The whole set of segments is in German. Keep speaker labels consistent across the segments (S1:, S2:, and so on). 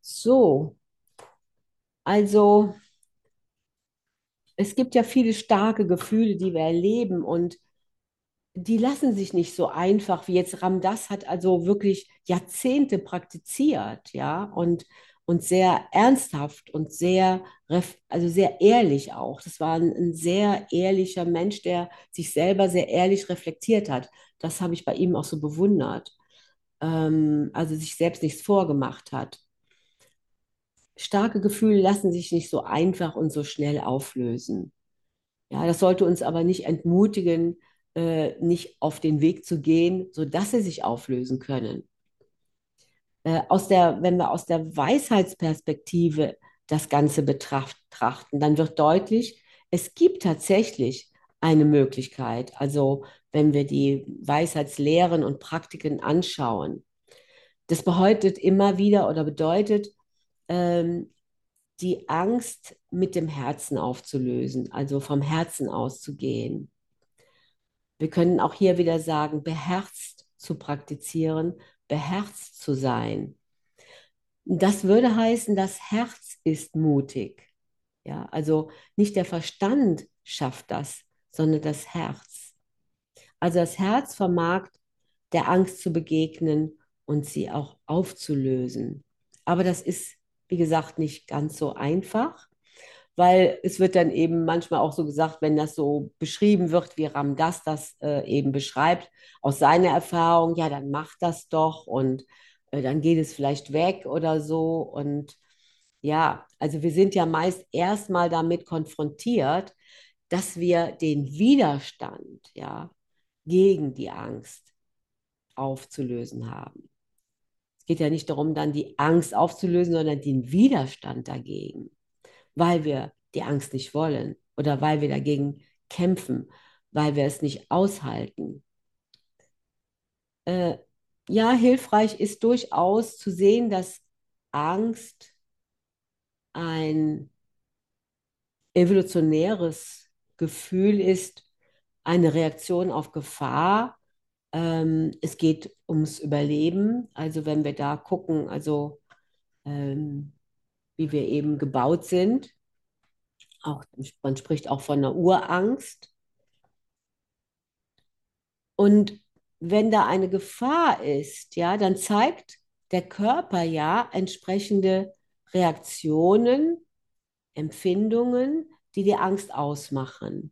S1: So, also es gibt ja viele starke Gefühle, die wir erleben und die lassen sich nicht so einfach wie jetzt Ram Dass hat also wirklich Jahrzehnte praktiziert, ja, und sehr ernsthaft und also sehr ehrlich auch. Das war ein sehr ehrlicher Mensch, der sich selber sehr ehrlich reflektiert hat. Das habe ich bei ihm auch so bewundert. Also sich selbst nichts vorgemacht hat. Starke Gefühle lassen sich nicht so einfach und so schnell auflösen. Ja, das sollte uns aber nicht entmutigen, nicht auf den Weg zu gehen, sodass sie sich auflösen können. Wenn wir aus der Weisheitsperspektive das Ganze betrachten, dann wird deutlich, es gibt tatsächlich eine Möglichkeit. Also wenn wir die Weisheitslehren und Praktiken anschauen, das bedeutet immer wieder oder bedeutet, ähm, die Angst mit dem Herzen aufzulösen, also vom Herzen auszugehen. Wir können auch hier wieder sagen, beherzt zu praktizieren, beherzt zu sein. Das würde heißen, das Herz ist mutig. Ja, also nicht der Verstand schafft das, sondern das Herz. Also das Herz vermag der Angst zu begegnen und sie auch aufzulösen. Aber das ist, wie gesagt, nicht ganz so einfach, weil es wird dann eben manchmal auch so gesagt, wenn das so beschrieben wird, wie Ram Dass das eben beschreibt, aus seiner Erfahrung, ja, dann mach das doch und dann geht es vielleicht weg oder so. Und ja, also wir sind ja meist erstmal damit konfrontiert, dass wir den Widerstand, ja, gegen die Angst aufzulösen haben. Es geht ja nicht darum, dann die Angst aufzulösen, sondern den Widerstand dagegen, weil wir die Angst nicht wollen oder weil wir dagegen kämpfen, weil wir es nicht aushalten. Äh, ja, hilfreich ist durchaus zu sehen, dass Angst ein evolutionäres Gefühl ist, eine Reaktion auf Gefahr. Es geht ums Überleben. Also wenn wir da gucken, also ähm, wie wir eben gebaut sind, auch, man spricht auch von einer Urangst. Und wenn da eine Gefahr ist, ja, dann zeigt der Körper ja entsprechende Reaktionen, Empfindungen, die die Angst ausmachen.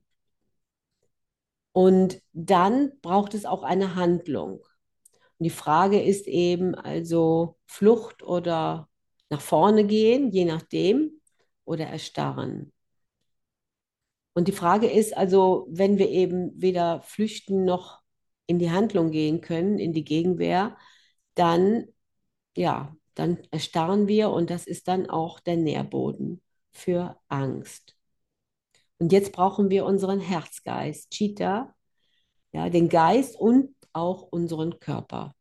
S1: Und dann braucht es auch eine Handlung. Und die Frage ist eben also Flucht oder nach vorne gehen, je nachdem, oder erstarren. Und die Frage ist also, wenn wir eben weder flüchten noch in die Handlung gehen können, in die Gegenwehr, dann, ja, dann erstarren wir und das ist dann auch der Nährboden für Angst. Und jetzt brauchen wir unseren Herzgeist, Chitta, ja, den Geist und auch unseren Körper.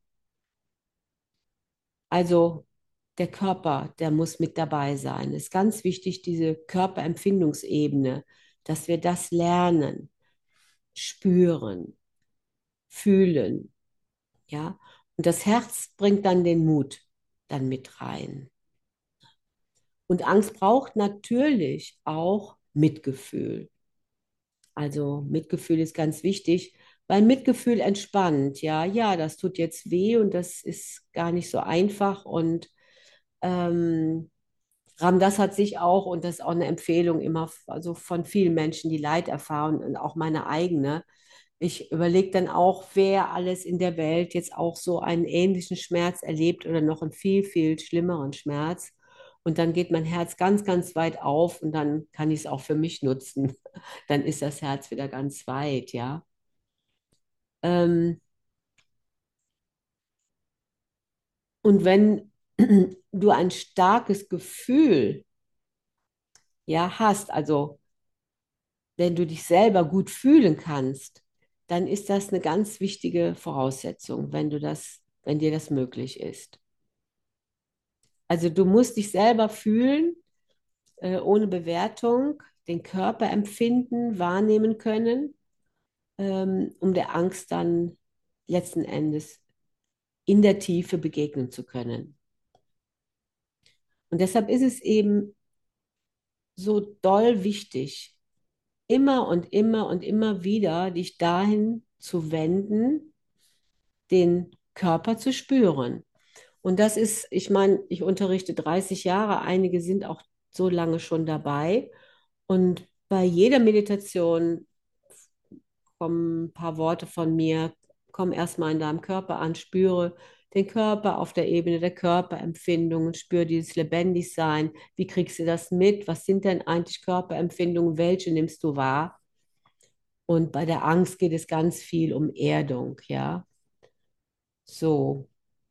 S1: Also der Körper, der muss mit dabei sein. Es ist ganz wichtig, diese Körperempfindungsebene, dass wir das lernen, spüren, fühlen, ja. Und das Herz bringt dann den Mut dann mit rein. Und Angst braucht natürlich auch Mitgefühl. Also Mitgefühl ist ganz wichtig, weil Mitgefühl entspannt. Ja, ja, das tut jetzt weh und das ist gar nicht so einfach. Und ähm, Ram Dass hat sich auch, und das ist auch eine Empfehlung immer, also von vielen Menschen, die Leid erfahren und auch meine eigene. Ich überlege dann auch, wer alles in der Welt jetzt auch so einen ähnlichen Schmerz erlebt oder noch einen viel, viel schlimmeren Schmerz. Und dann geht mein Herz ganz, ganz weit auf und dann kann ich es auch für mich nutzen. Dann ist das Herz wieder ganz weit, ja. Ähm, und wenn du ein starkes Gefühl, ja, hast, also wenn du dich selber gut fühlen kannst, dann ist das eine ganz wichtige Voraussetzung, wenn dir das möglich ist. Also du musst dich selber fühlen, ohne Bewertung, den Körper empfinden, wahrnehmen können, um der Angst dann letzten Endes in der Tiefe begegnen zu können. Und deshalb ist es eben so doll wichtig, immer und immer und immer wieder dich dahin zu wenden, den Körper zu spüren. Und das ist, ich meine, ich unterrichte 30 Jahre, einige sind auch so lange schon dabei. Und bei jeder Meditation kommen ein paar Worte von mir, komm erstmal in deinem Körper an, spüre den Körper auf der Ebene der Körperempfindungen, spüre dieses Lebendigsein. Wie kriegst du das mit? Was sind denn eigentlich Körperempfindungen? Welche nimmst du wahr? Und bei der Angst geht es ganz viel um Erdung, ja. So.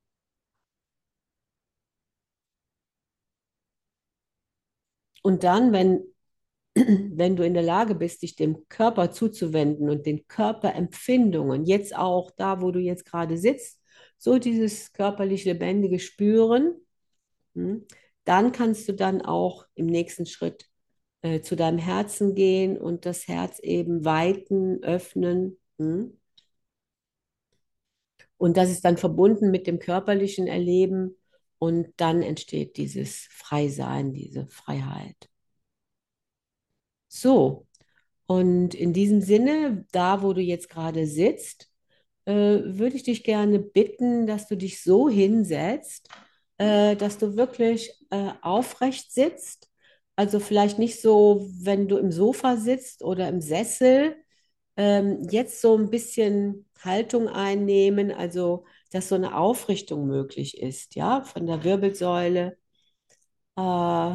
S1: Und dann, wenn du in der Lage bist, dich dem Körper zuzuwenden und den Körperempfindungen, jetzt auch da, wo du jetzt gerade sitzt, so dieses körperlich lebendige Spüren, hm, dann kannst du dann auch im nächsten Schritt zu deinem Herzen gehen und das Herz eben weiten, öffnen. Und das ist dann verbunden mit dem körperlichen Erleben und dann entsteht dieses Freisein, diese Freiheit. So. Und in diesem Sinne, da wo du jetzt gerade sitzt, würde ich dich gerne bitten, dass du dich so hinsetzt, dass du wirklich aufrecht sitzt. Also vielleicht nicht so, wenn du im Sofa sitzt oder im Sessel, jetzt so ein bisschen Haltung einnehmen, also dass so eine Aufrichtung möglich ist, ja, von der Wirbelsäule. Äh,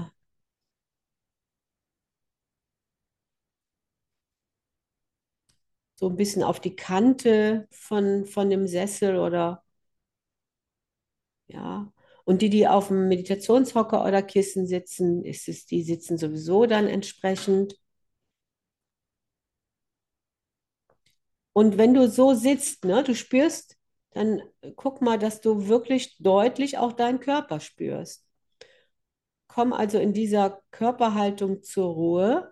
S1: so ein bisschen auf die Kante von dem Sessel oder ja. Und die, die auf dem Meditationshocker oder Kissen sitzen, ist es, die sitzen sowieso dann entsprechend. Und wenn du so sitzt, ne, du spürst, dann guck mal, dass du wirklich deutlich auch deinen Körper spürst. Komm also in dieser Körperhaltung zur Ruhe.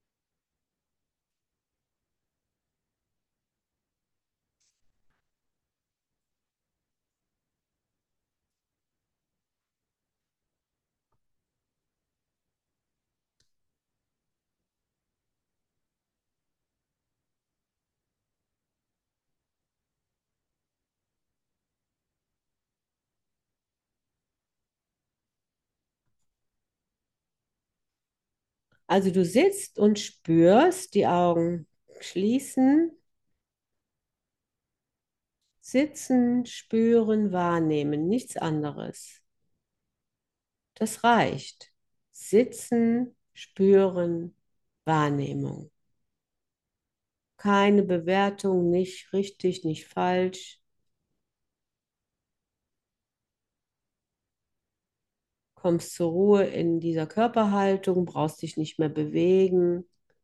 S1: Also du sitzt und spürst, die Augen schließen, sitzen, spüren, wahrnehmen, nichts anderes. Das reicht. Sitzen, spüren, Wahrnehmung. Keine Bewertung, nicht richtig, nicht falsch. Kommst zur Ruhe in dieser Körperhaltung, brauchst dich nicht mehr bewegen.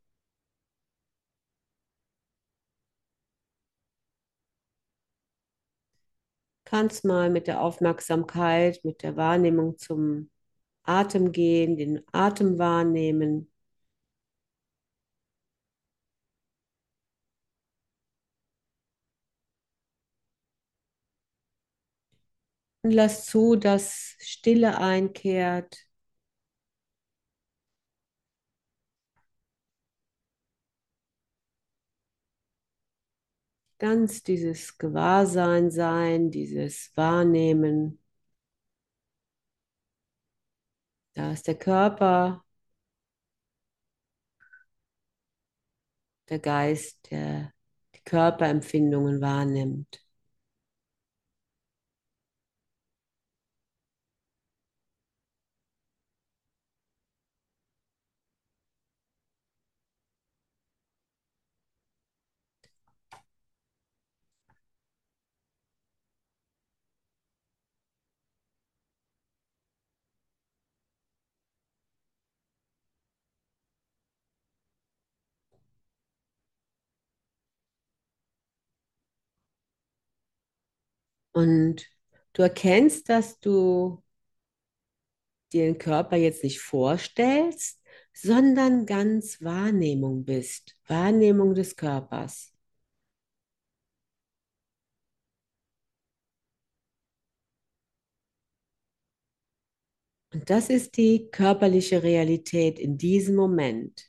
S1: Kannst mal mit der Aufmerksamkeit, mit der Wahrnehmung zum Atem gehen, den Atem wahrnehmen. Und lass zu, dass Stille einkehrt. Ganz dieses Gewahrsein sein, dieses Wahrnehmen. Da ist der Körper, der Geist, der die Körperempfindungen wahrnimmt. Und du erkennst, dass du dir den Körper jetzt nicht vorstellst, sondern ganz Wahrnehmung bist. Wahrnehmung des Körpers. Und das ist die körperliche Realität in diesem Moment.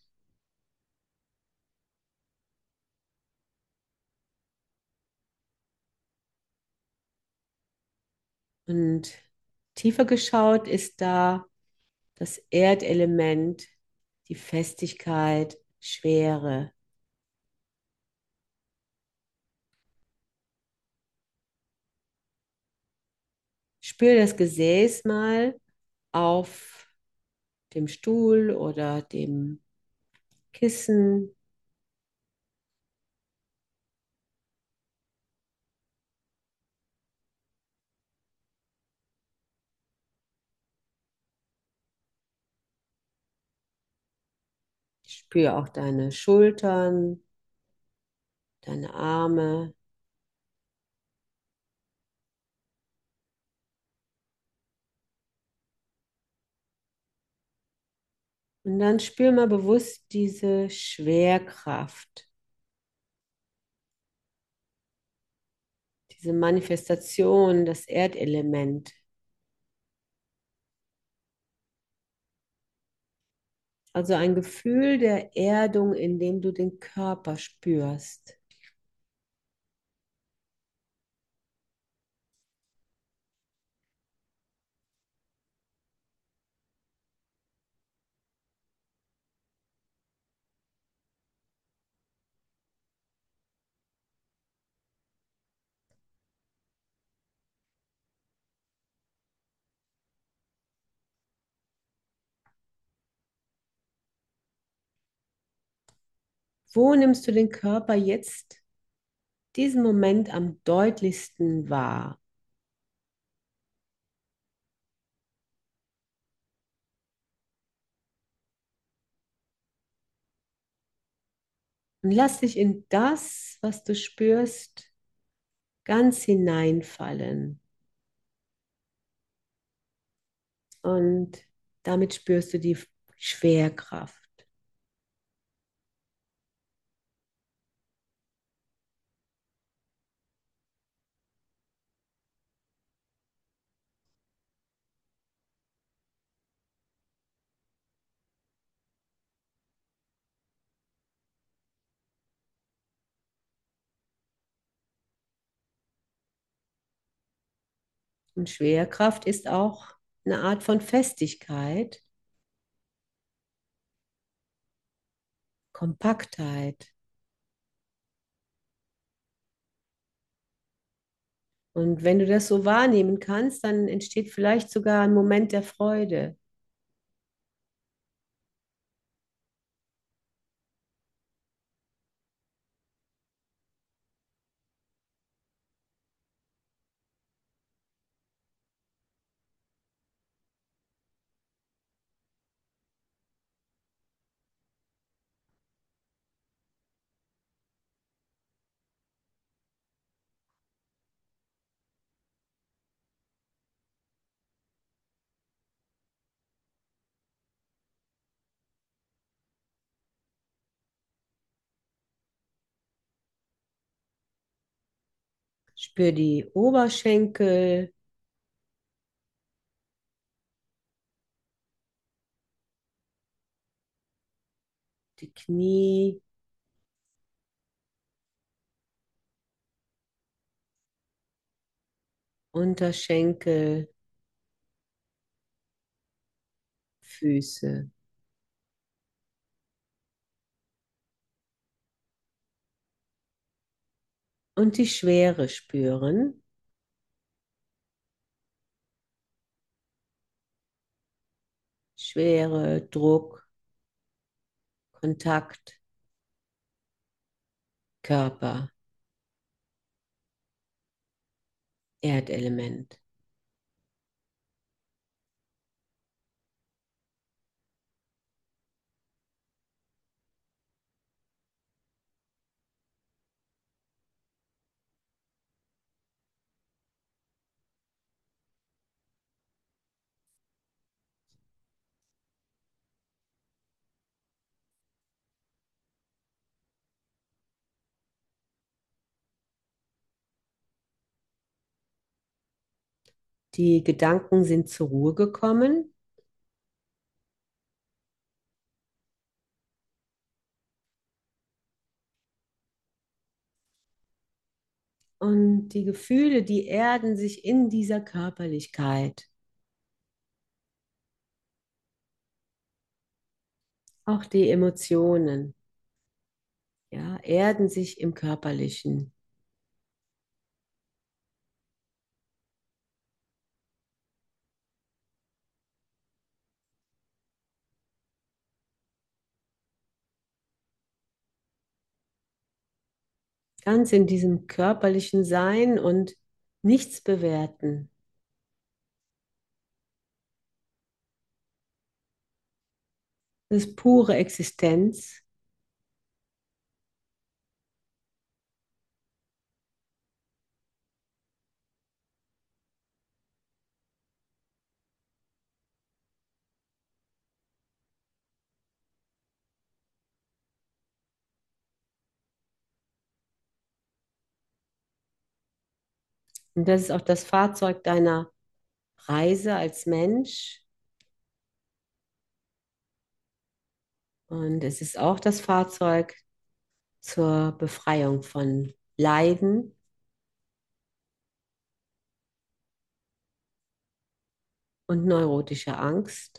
S1: Und tiefer geschaut ist da das Erdelement, die Festigkeit, Schwere. Spür das Gesäß mal auf dem Stuhl oder dem Kissen. Spür auch deine Schultern, deine Arme. Und dann spür mal bewusst diese Schwerkraft, diese Manifestation, das Erdelement. Also ein Gefühl der Erdung, in dem du den Körper spürst. Wo nimmst du den Körper jetzt, diesen Moment am deutlichsten wahr? Und lass dich in das, was du spürst, ganz hineinfallen. Und damit spürst du die Schwerkraft. Und Schwerkraft ist auch eine Art von Festigkeit, Kompaktheit. Und wenn du das so wahrnehmen kannst, dann entsteht vielleicht sogar ein Moment der Freude. Spür die Oberschenkel, die Knie, Unterschenkel, Füße. Und die Schwere spüren. Schwere, Druck, Kontakt, Körper, Erdelement. Die Gedanken sind zur Ruhe gekommen Und die Gefühle, die erden sich in dieser Körperlichkeit. Auch die Emotionen, ja, erden sich im Körperlichen. Ganz in diesem körperlichen Sein und nichts bewerten. Das ist pure Existenz. Und das ist auch das Fahrzeug deiner Reise als Mensch. Und es ist auch das Fahrzeug zur Befreiung von Leiden und neurotischer Angst.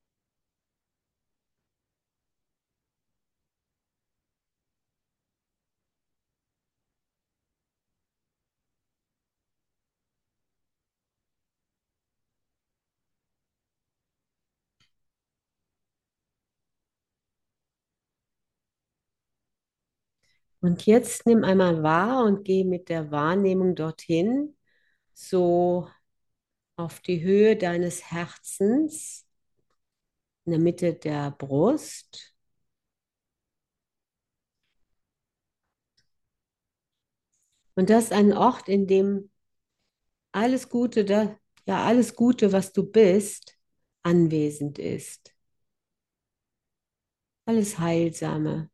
S1: Und jetzt nimm einmal wahr und geh mit der Wahrnehmung dorthin, so auf die Höhe deines Herzens, in der Mitte der Brust. Und das ist ein Ort, in dem alles Gute, ja, alles Gute, was du bist, anwesend ist. Alles Heilsame,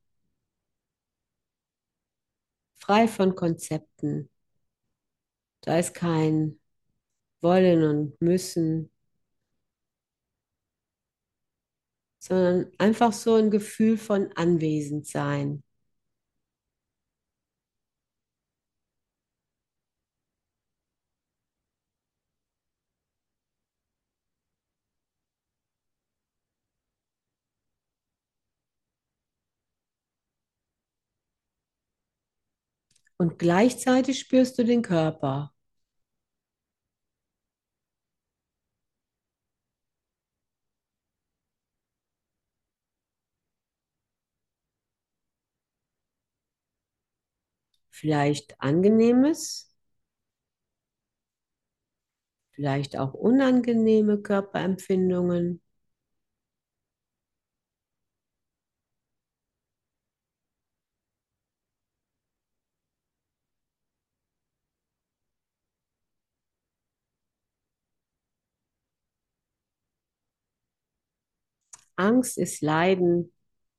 S1: frei von Konzepten. Da ist kein Wollen und Müssen, sondern einfach so ein Gefühl von Anwesendsein. Und gleichzeitig spürst du den Körper. Vielleicht Angenehmes, vielleicht auch unangenehme Körperempfindungen. Angst ist Leiden,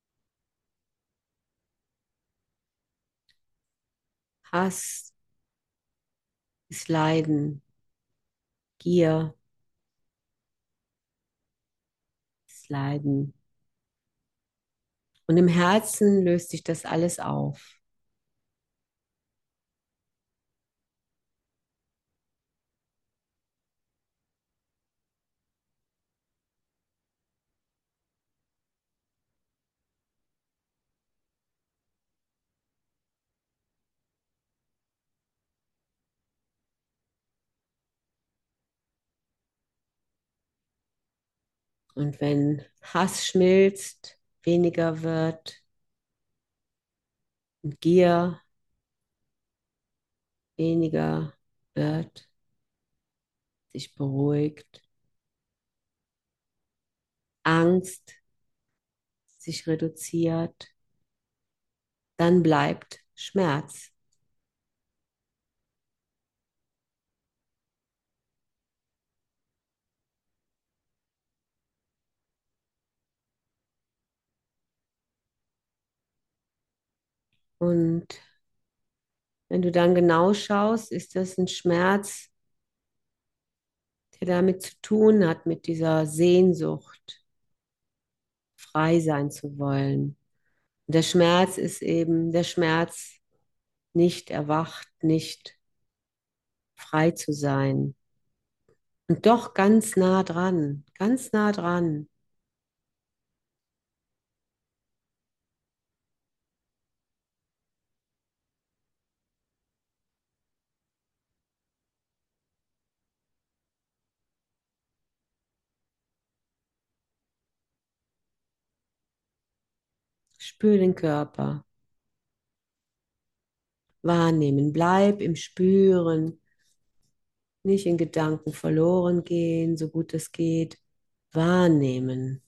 S1: Hass ist Leiden, Gier ist Leiden. Und im Herzen löst sich das alles auf. Und wenn Hass schmilzt, weniger wird und Gier weniger wird, sich beruhigt, Angst sich reduziert, dann bleibt Schmerz. Und wenn du dann genau schaust, ist das ein Schmerz, der damit zu tun hat, mit dieser Sehnsucht, frei sein zu wollen. Und der Schmerz ist eben der Schmerz nicht erwacht, nicht frei zu sein. Und doch ganz nah dran, ganz nah dran. Spür den Körper. Wahrnehmen. Bleib im Spüren. Nicht in Gedanken verloren gehen, so gut es geht. Wahrnehmen.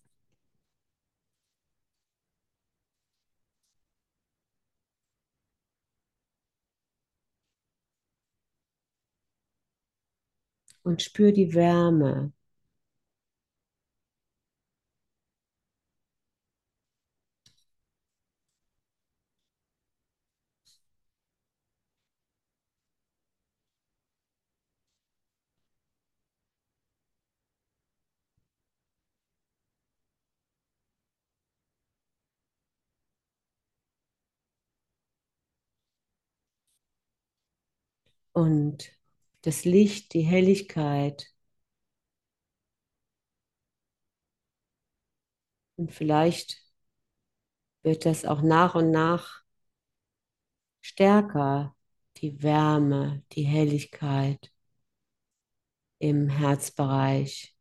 S1: Und spür die Wärme. Und das Licht, die Helligkeit. Und vielleicht wird das auch nach und nach stärker, die Wärme, die Helligkeit im Herzbereich.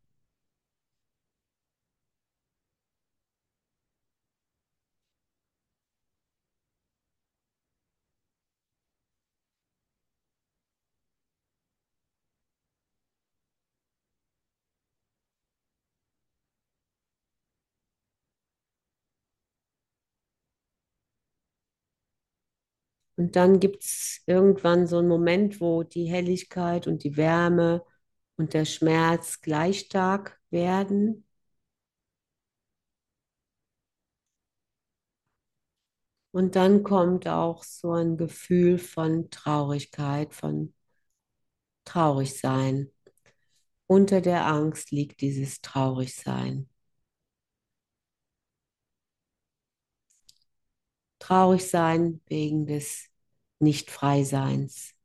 S1: Und dann gibt es irgendwann so einen Moment, wo die Helligkeit und die Wärme und der Schmerz gleich stark werden. Und dann kommt auch so ein Gefühl von Traurigkeit, von Traurigsein. Unter der Angst liegt dieses Traurigsein. Traurig sein wegen des Nicht-Freiseins.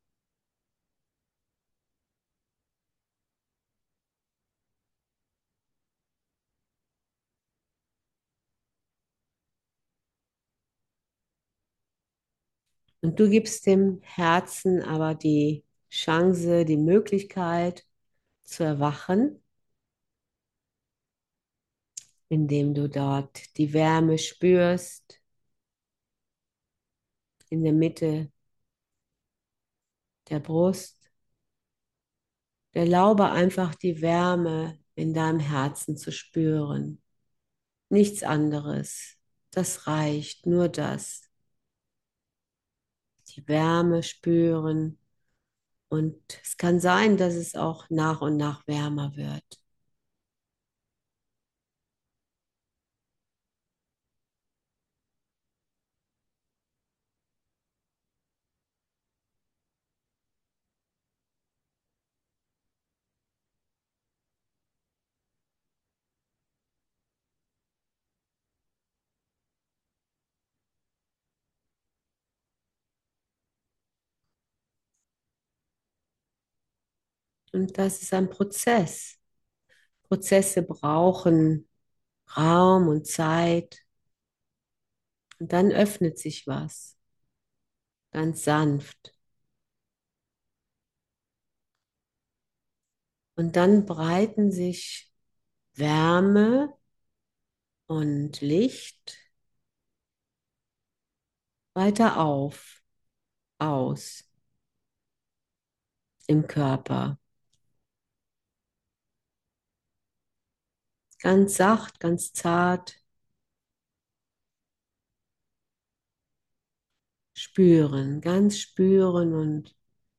S1: Und du gibst dem Herzen aber die Chance, die Möglichkeit zu erwachen, indem du dort die Wärme spürst in der Mitte der Brust. Erlaube einfach die Wärme in deinem Herzen zu spüren. Nichts anderes. Das reicht, nur das. Die Wärme spüren. Und es kann sein, dass es auch nach und nach wärmer wird. Und das ist ein Prozess. Prozesse brauchen Raum und Zeit. Und dann öffnet sich was, ganz sanft. Und dann breiten sich Wärme und Licht weiter aus im Körper. Ganz sacht, ganz zart spüren, ganz spüren und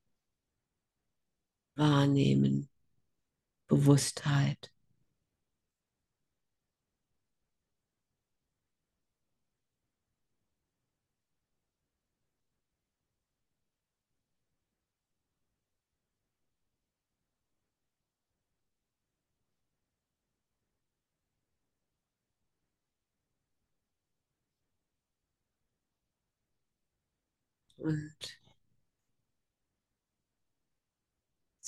S1: wahrnehmen. Bewusstheit. Und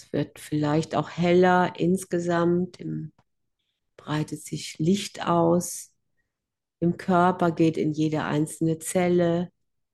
S1: wird vielleicht auch heller insgesamt, breitet sich Licht aus, im Körper geht in jede einzelne Zelle.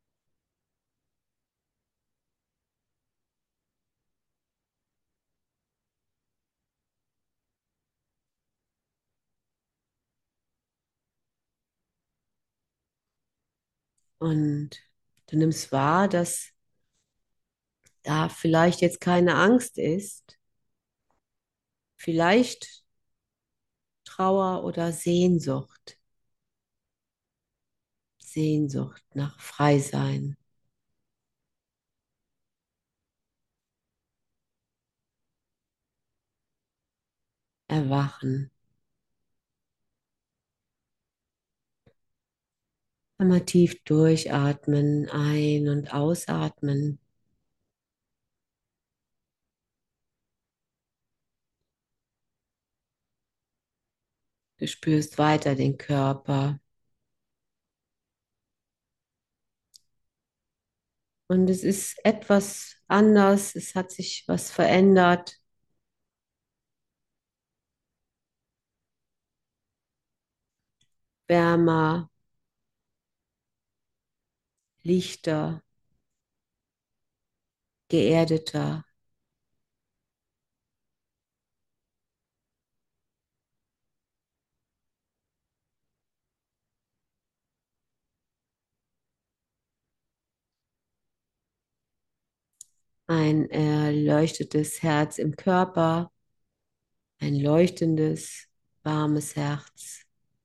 S1: Und du nimmst wahr, dass da vielleicht jetzt keine Angst ist, vielleicht Trauer oder Sehnsucht, Sehnsucht nach Freisein, Erwachen. Einmal tief durchatmen, ein- und ausatmen. Du spürst weiter den Körper. Und es ist etwas anders, es hat sich was verändert, wärmer, lichter, geerdeter. Ein erleuchtetes Herz im Körper, ein leuchtendes, warmes Herz,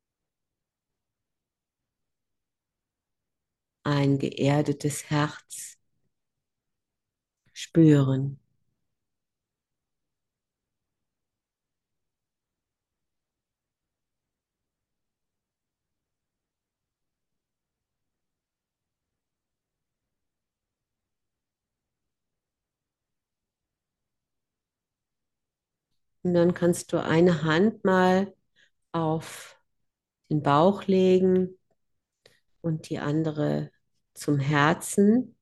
S1: ein geerdetes Herz spüren. Und dann kannst du eine Hand mal auf den Bauch legen und die andere zum Herzen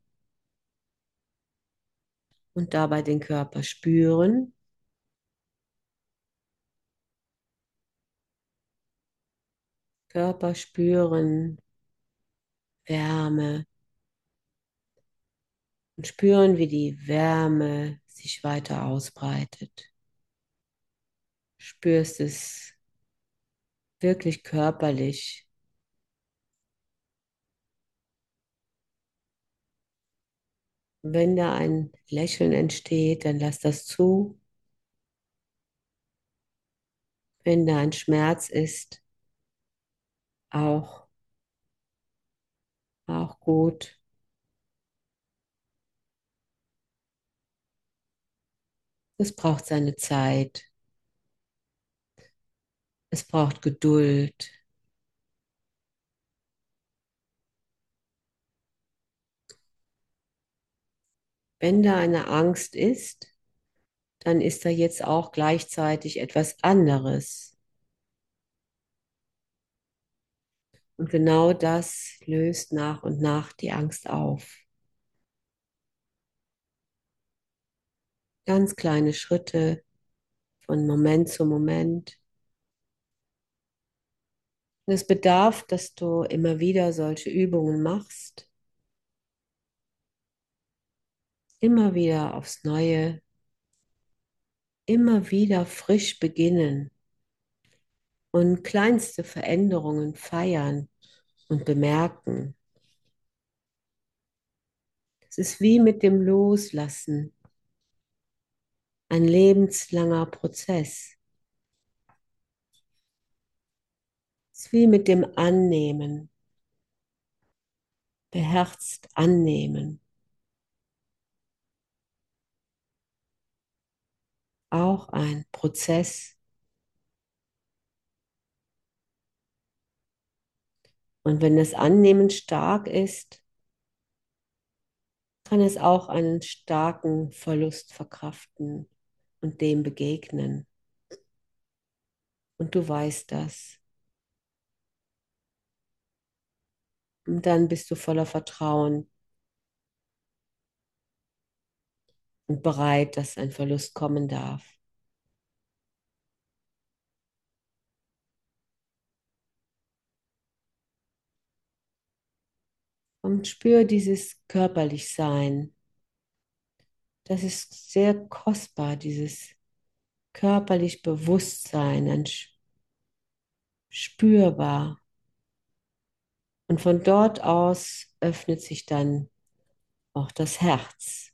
S1: und dabei den Körper spüren. Körper spüren, Wärme und spüren, wie die Wärme sich weiter ausbreitet. Spürst es wirklich körperlich. Wenn da ein Lächeln entsteht, dann lass das zu. Wenn da ein Schmerz ist, auch, auch gut. Es braucht seine Zeit. Es braucht Geduld. Wenn da eine Angst ist, dann ist da jetzt auch gleichzeitig etwas anderes. Und genau das löst nach und nach die Angst auf. Ganz kleine Schritte von Moment zu Moment. Und es bedarf, dass du immer wieder solche Übungen machst, immer wieder aufs Neue, immer wieder frisch beginnen und kleinste Veränderungen feiern und bemerken. Es ist wie mit dem Loslassen, ein lebenslanger Prozess. Es ist wie mit dem Annehmen, beherzt annehmen. Auch ein Prozess. Und wenn das Annehmen stark ist, kann es auch einen starken Verlust verkraften und dem begegnen. Und du weißt das. Und dann bist du voller Vertrauen, und bereit, dass ein Verlust kommen darf. Und spür dieses körperlich Sein. Das ist sehr kostbar, dieses körperlich Bewusstsein, spürbar. Und von dort aus öffnet sich dann auch das Herz.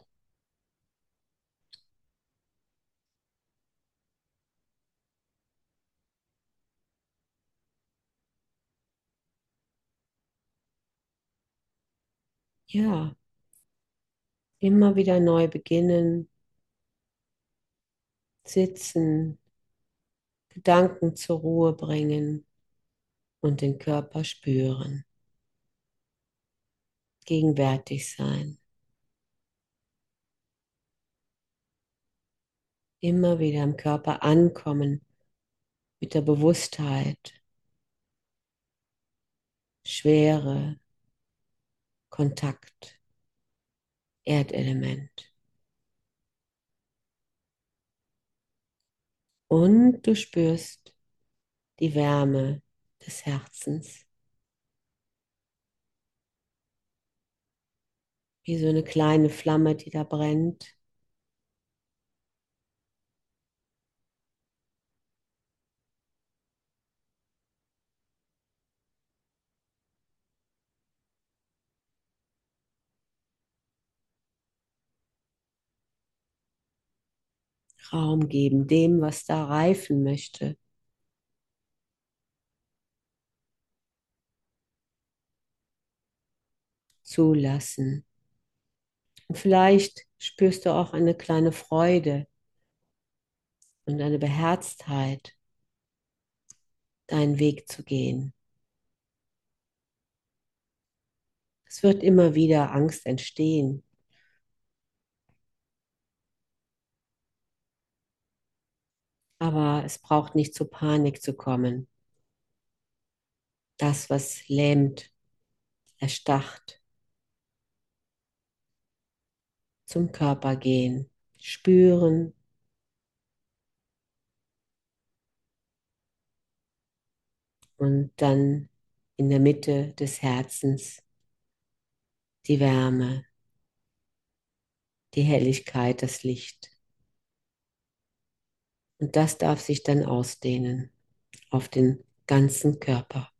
S1: Ja, immer wieder neu beginnen, sitzen, Gedanken zur Ruhe bringen und den Körper spüren, gegenwärtig sein, immer wieder im Körper ankommen mit der Bewusstheit, Schwere, Kontakt, Erdelement. Und du spürst die Wärme des Herzens, wie so eine kleine Flamme, die da brennt. Raum geben, dem, was da reifen möchte, zulassen. Und vielleicht spürst du auch eine kleine Freude und eine Beherztheit, deinen Weg zu gehen. Es wird immer wieder Angst entstehen, aber es braucht nicht zur Panik zu kommen. Das, was lähmt, erstarrt, zum Körper gehen, spüren und dann in der Mitte des Herzens die Wärme, die Helligkeit, das Licht. Und das darf sich dann ausdehnen auf den ganzen Körper.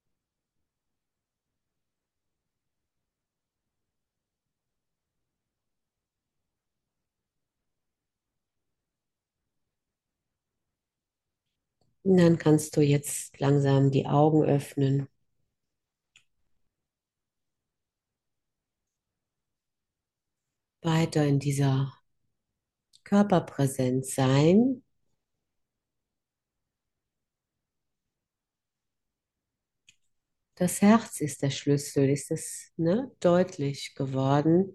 S1: Und dann kannst du jetzt langsam die Augen öffnen, weiter in dieser Körperpräsenz sein. Das Herz ist der Schlüssel, ist es, ne, deutlich geworden.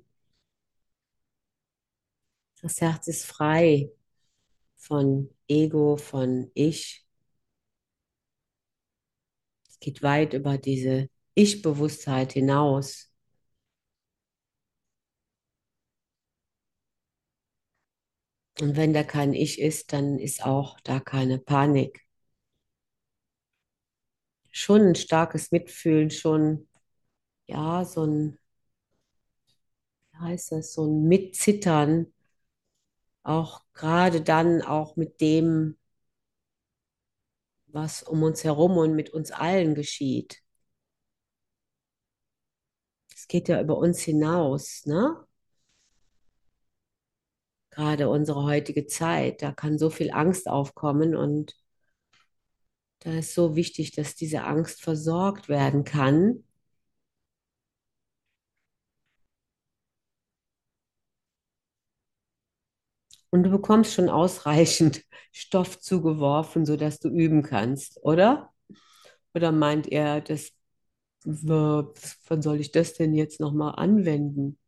S1: Das Herz ist frei von Ego, von Ich. Es geht weit über diese Ich-Bewusstheit hinaus. Und wenn da kein Ich ist, dann ist auch da keine Panik. Schon ein starkes Mitfühlen, schon, ja, so ein, wie heißt das, so ein Mitzittern, auch gerade dann auch mit dem, was um uns herum und mit uns allen geschieht. Es geht ja über uns hinaus, ne? Gerade unsere heutige Zeit, da kann so viel Angst aufkommen und da ist so wichtig, dass diese Angst versorgt werden kann. Und du bekommst schon ausreichend Stoff zugeworfen, sodass du üben kannst, oder? Oder meint er, wann soll ich das denn jetzt nochmal anwenden?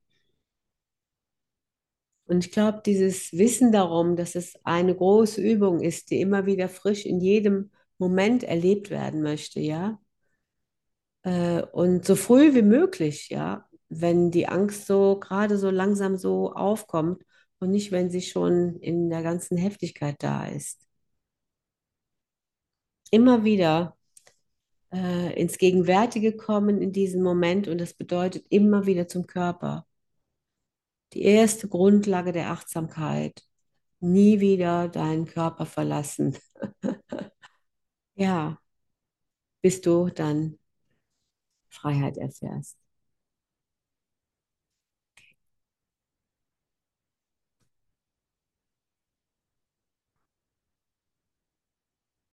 S1: Und ich glaube, dieses Wissen darum, dass es eine große Übung ist, die immer wieder frisch in jedem Moment erlebt werden möchte, ja, und so früh wie möglich, ja, wenn die Angst so gerade so langsam so aufkommt, und nicht, wenn sie schon in der ganzen Heftigkeit da ist. Immer wieder ins Gegenwärtige kommen in diesem Moment und das bedeutet immer wieder zum Körper. Die erste Grundlage der Achtsamkeit. Nie wieder deinen Körper verlassen. Ja, bis du dann Freiheit erfährst.